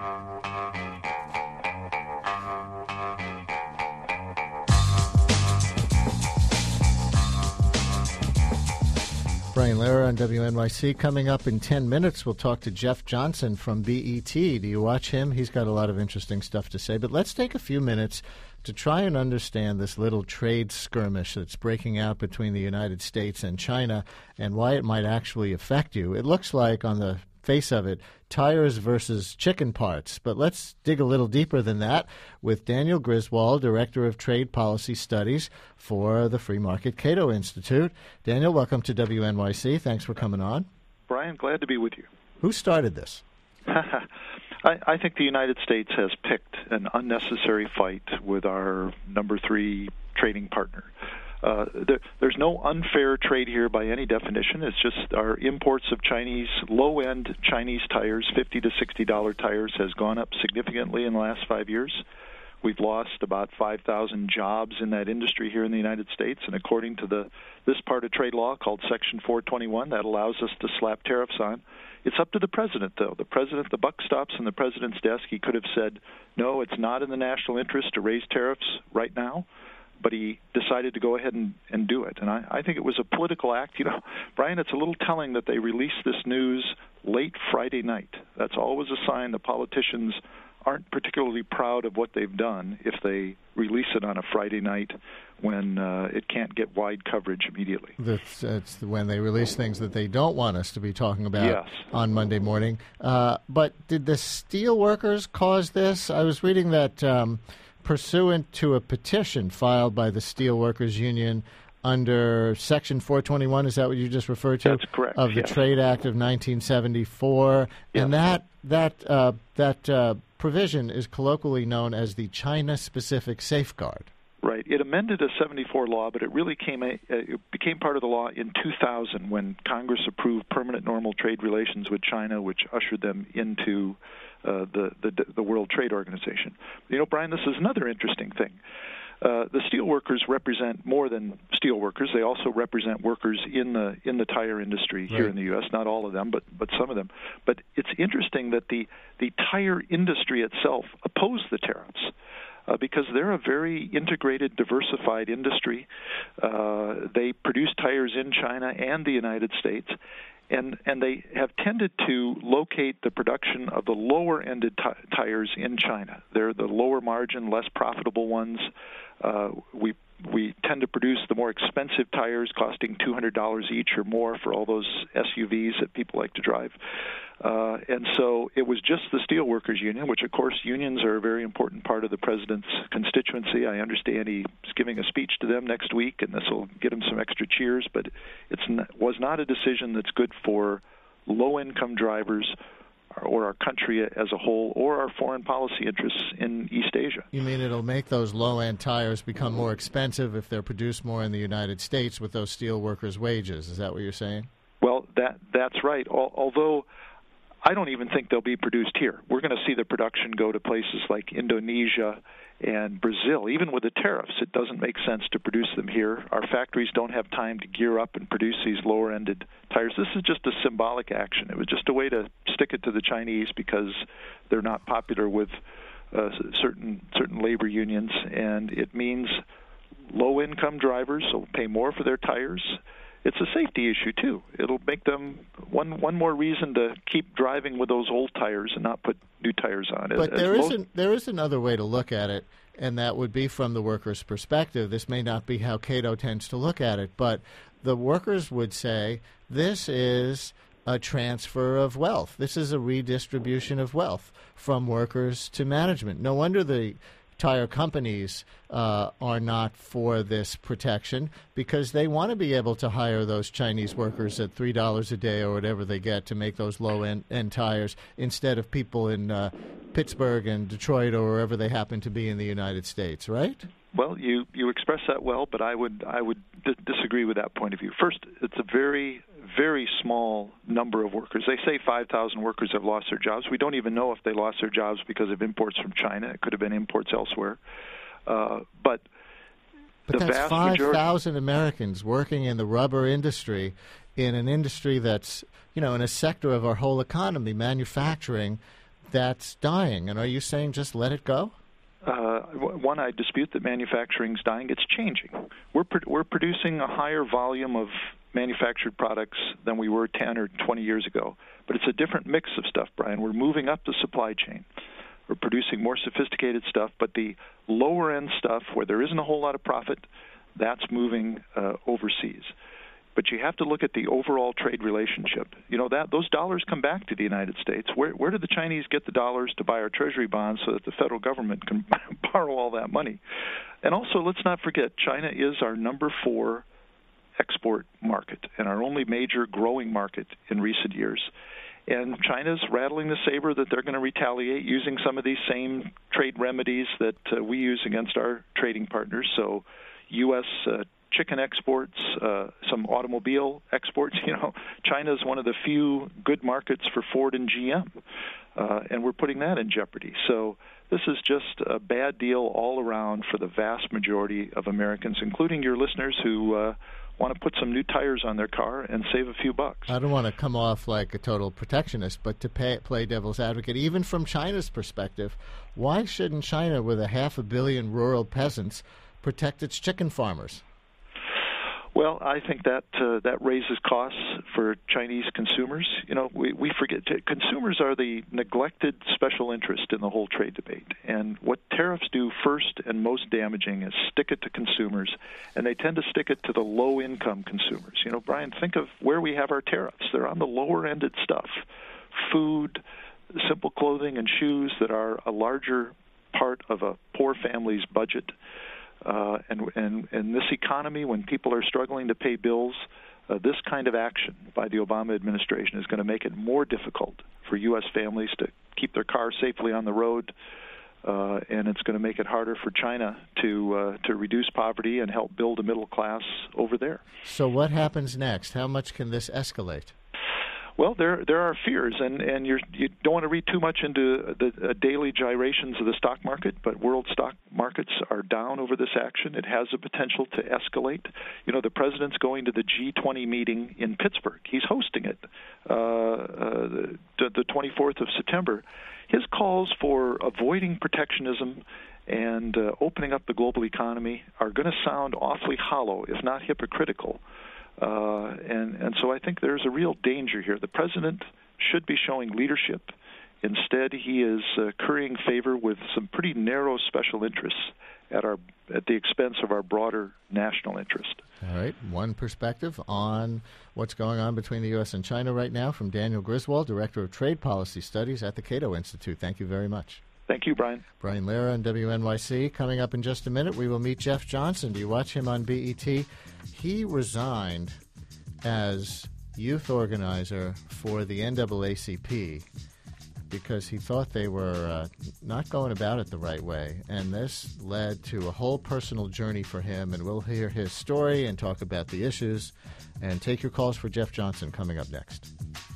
Brian Lehrer on WNYC. Coming up in 10 minutes, we'll talk to Jeff Johnson from BET. Do you watch him? He's got a lot of interesting stuff to say. But let's take a few minutes to try and understand this little trade skirmish that's breaking out between the United States and China and why it might actually affect you. It looks like, on the face of it, tires versus chicken parts. But let's dig a little deeper than that with Daniel Griswold, Director of Trade Policy Studies for the Free Market Cato Institute. Daniel, welcome to WNYC. Thanks for coming on. Brian, glad to be with you. Who started this? I think the United States has picked an unnecessary fight with our number 3 trading partner. There's no unfair trade here by any definition. It's just our imports of low-end Chinese tires, $50 to $60 tires, has gone up significantly in the last 5 years. We've lost about 5,000 jobs in that industry here in the United States, and according to this part of trade law called Section 421, that allows us to slap tariffs on. It's up to the president, though. The buck stops on the president's desk. He could have said, no, it's not in the national interest to raise tariffs right now, but he decided to go ahead and do it. And I think it was a political act. You know, Brian, it's a little telling that they released this news late Friday night. That's always a sign the politicians aren't particularly proud of what they've done if they release it on a Friday night when it can't get wide coverage immediately. That's when they release things that they don't want us to be talking about. Yes. On Monday morning. But did the steel workers cause this? I was reading that pursuant to a petition filed by the Steelworkers Union under Section 421, is that what you just referred to? That's correct. Of the Trade Act of 1974, yes. And that provision is colloquially known as the China-specific safeguard. Right. It amended a 74 law, but it really it became part of the law in 2000 when Congress approved permanent normal trade relations with China, which ushered them into the World Trade Organization. You know, Brian, this is another interesting thing. The steelworkers represent more than steelworkers. They also represent workers in the tire industry here in the U.S. Not all of them, but some of them. But it's interesting that the tire industry itself opposed the tariffs. Because they're a very integrated, diversified industry. They produce tires in China and the United States, and they have tended to locate the production of the lower-ended tires in China. They're the lower margin, less profitable ones. We tend to produce the more expensive tires costing $200 each or more for all those SUVs that people like to drive. And so it was just the Steelworkers Union, which, of course, unions are a very important part of the president's constituency. I understand he's giving a speech to them next week, and this will get him some extra cheers. But it was not a decision that's good for low-income drivers or our country as a whole, or our foreign policy interests in East Asia. You mean it'll make those low-end tires become more expensive if they're produced more in the United States with those steel workers' wages? Is that what you're saying? Well, that's right, although I don't even think they'll be produced here. We're going to see the production go to places like Indonesia and Brazil. Even with the tariffs, it doesn't make sense to produce them here. Our factories don't have time to gear up and produce these lower-ended tires. This is just a symbolic action. It was just a way to stick it to the Chinese because they're not popular with certain labor unions, and it means low-income drivers will pay more for their tires. It's a safety issue, too. It'll make them one more reason to keep driving with those old tires and not put new tires on. But there is another way to look at it, and that would be from the workers' perspective. This may not be how Cato tends to look at it, but the workers would say this is a transfer of wealth. This is a redistribution of wealth from workers to management. No wonder the tire companies are not for this protection, because they want to be able to hire those Chinese workers at $3 a day or whatever they get to make those low-end tires instead of people in Pittsburgh and Detroit or wherever they happen to be in the United States, right? Well, you express that well, but I would disagree with that point of view. First, it's a very, very small number of workers. They say 5,000 workers have lost their jobs. We don't even know if they lost their jobs because of imports from China. It could have been imports elsewhere. But the that's vast 5,000 Americans working in the rubber industry, in an industry that's, in a sector of our whole economy, manufacturing. that's dying. And are you saying just let it go? One, I dispute that manufacturing's dying. It's changing. We're producing a higher volume of manufactured products than we were 10 or 20 years ago. But it's a different mix of stuff, Brian. We're moving up the supply chain. We're producing more sophisticated stuff, but the lower-end stuff where there isn't a whole lot of profit, that's moving overseas. But you have to look at the overall trade relationship. You know, that those dollars come back to the United States. Where do the Chinese get the dollars to buy our treasury bonds so that the federal government can borrow all that money? And also, let's not forget, China is our number 4 export market and our only major growing market in recent years. And China's rattling the saber that they're going to retaliate using some of these same trade remedies that we use against our trading partners. So U.S. Chicken exports, some automobile exports. You know, China is one of the few good markets for Ford and GM, and we're putting that in jeopardy. So this is just a bad deal all around for the vast majority of Americans, including your listeners who want to put some new tires on their car and save a few bucks. I don't want to come off like a total protectionist, but to play devil's advocate, even from China's perspective, why shouldn't China, with 500 million rural peasants, protect its chicken farmers? Well, I think that that raises costs for Chinese consumers. You know, we forget consumers are the neglected special interest in the whole trade debate. And what tariffs do first and most damaging is stick it to consumers, and they tend to stick it to the low-income consumers. You know, Brian, think of where we have our tariffs. They're on the lower-ended stuff, food, simple clothing, and shoes that are a larger part of a poor family's budget. And in this economy, when people are struggling to pay bills, this kind of action by the Obama administration is going to make it more difficult for U.S. families to keep their cars safely on the road, and it's going to make it harder for China to reduce poverty and help build a middle class over there. So what happens next? How much can this escalate? Well, there are fears, and you don't want to read too much into the daily gyrations of the stock market, but world stock markets are down over this action. It has the potential to escalate. You know, the president's going to the G20 meeting in Pittsburgh. He's hosting it the 24th of September. His calls for avoiding protectionism and opening up the global economy are going to sound awfully hollow, if not hypocritical. And so I think there's a real danger here. The president should be showing leadership. Instead, he is currying favor with some pretty narrow special interests at the expense of our broader national interest. All right. One perspective on what's going on between the U.S. and China right now from Daniel Griswold, Director of Trade Policy Studies at the Cato Institute. Thank you very much. Thank you, Brian. Brian Lehrer on WNYC. Coming up in just a minute, we will meet Jeff Johnson. Do you watch him on BET? He resigned as youth organizer for the NAACP because he thought they were not going about it the right way. And this led to a whole personal journey for him, and we'll hear his story and talk about the issues and take your calls for Jeff Johnson coming up next.